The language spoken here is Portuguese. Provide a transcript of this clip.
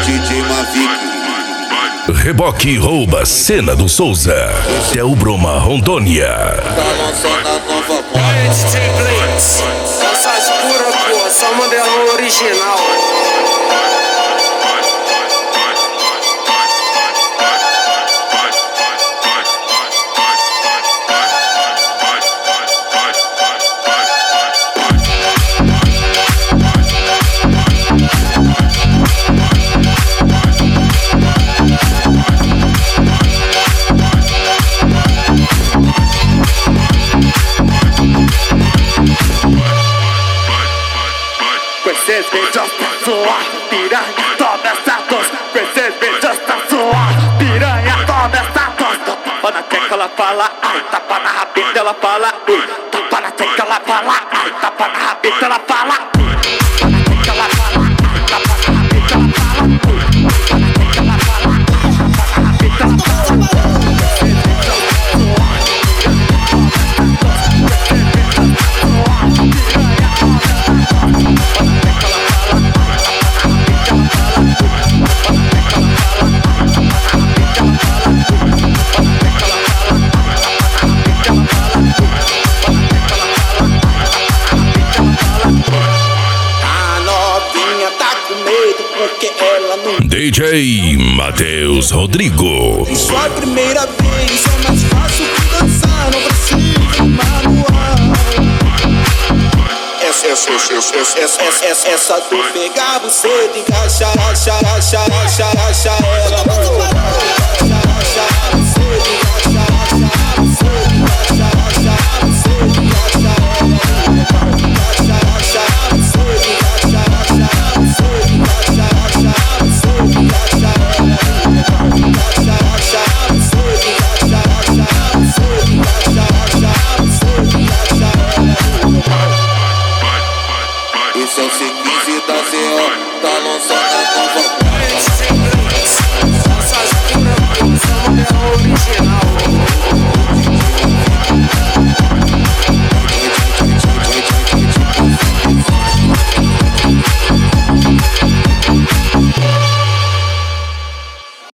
DJ Mavic. Reboque rouba cena do Souza. Del Broma, Rondônia. Tá lançando a nova moda. DJ Blitz, mensagem pura, pô, só modelo original. Vocês beijos pra sua piranha, toma essa tos. Vocês beijos pra sua piranha, toma essa tos. Tapa na tecla, ela fala, ai, tapa na rabeta, ela fala, tapa na tecla, ela fala, ai, tapa na rabeta, ela fala, tapa na tecla, ela fala, ai, tapa na rabeta, ela fala, tapa na tecla, ela fala, ai, tapa na rabeta, ela fala. Porque ela não... DJ Matheus Rodrigo. Sua primeira vez é mais fácil que dançar, não precisa manual. Essa do pegar você, encaixar, achar